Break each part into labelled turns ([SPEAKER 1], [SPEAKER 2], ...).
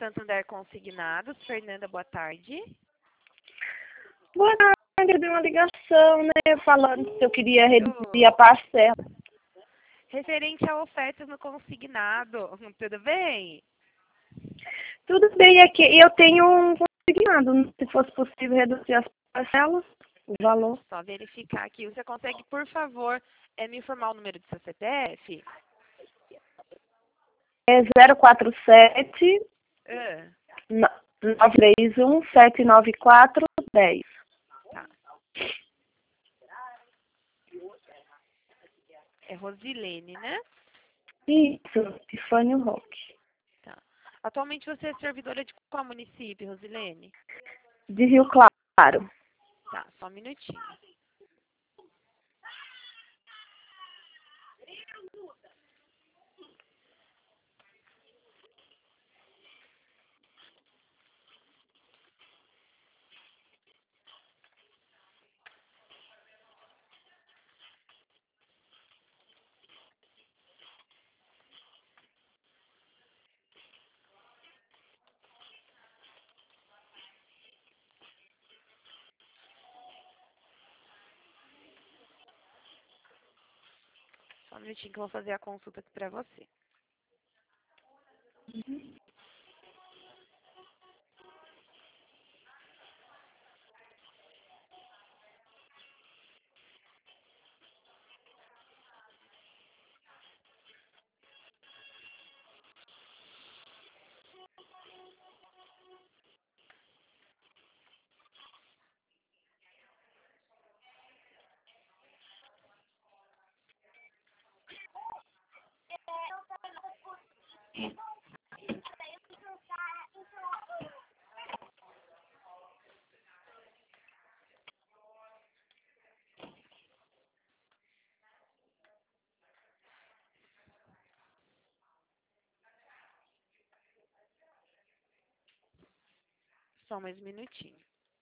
[SPEAKER 1] Santander Consignados. Fernanda, boa tarde.
[SPEAKER 2] Boa tarde, eu recebi uma ligação, né, falando se eu queria reduzir a
[SPEAKER 1] Ô,
[SPEAKER 2] parcela.
[SPEAKER 1] referente a ofertas no consignado, tudo bem?
[SPEAKER 2] Tudo bem aqui, eu tenho um consignado, se fosse possível reduzir as parcelas, o valor.
[SPEAKER 1] Só verificar aqui. Você consegue, por favor, me informar o número do seu CPF?
[SPEAKER 2] É 047
[SPEAKER 1] Ah,
[SPEAKER 2] 931 794 10.
[SPEAKER 1] tá. É Rosilene, né?
[SPEAKER 2] Isso, Tifânio Roque,
[SPEAKER 1] Tá. Atualmente você é servidora de qual município, Rosilene?
[SPEAKER 2] de Rio Claro.
[SPEAKER 1] Tá, só um minutinho. Só um minutinho que eu vou fazer a consulta aqui pra você. Só mais um minutinho.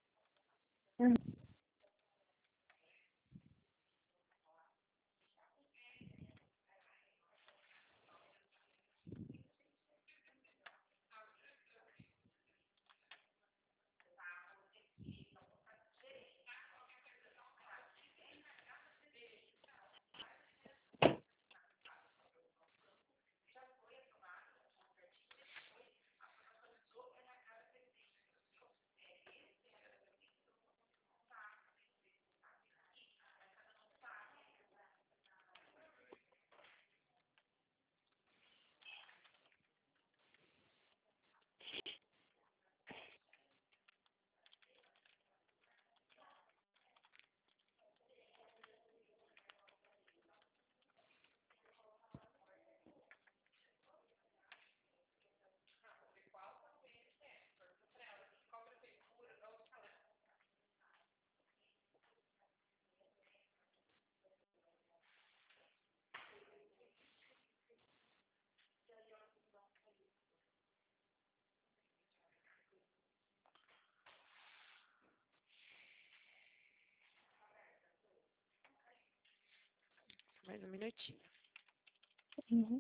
[SPEAKER 1] Mais um minutinho.
[SPEAKER 2] Uhum.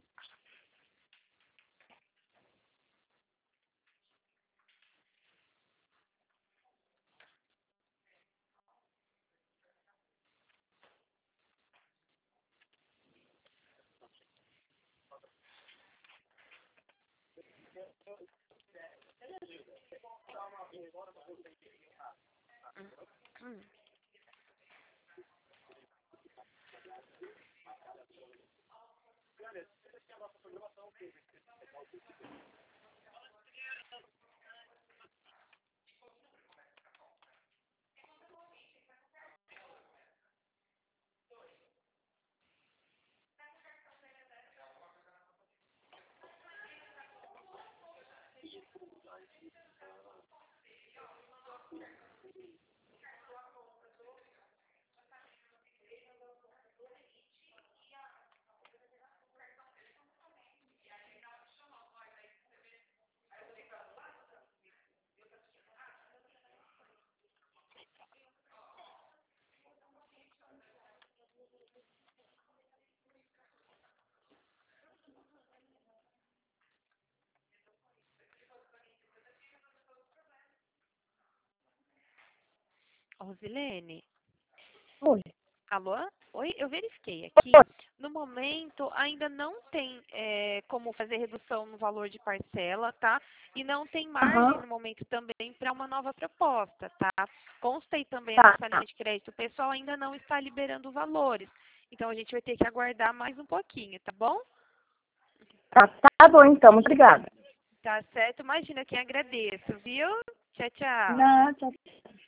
[SPEAKER 1] Hum. Rosilene?
[SPEAKER 2] Oi.
[SPEAKER 1] Alô? Oi, eu verifiquei aqui. No momento, ainda não tem como fazer redução no valor de parcela, tá? E não tem margem no momento também para uma nova proposta, tá? Consta aí também a nossa linha de crédito. O pessoal ainda não está liberando valores. Então, a gente vai ter que aguardar mais um pouquinho, tá bom?
[SPEAKER 2] Tá bom, então. Muito obrigada.
[SPEAKER 1] Tá certo? Imagina, quem agradeço, viu? Tchau, tchau.
[SPEAKER 2] Não, tchau.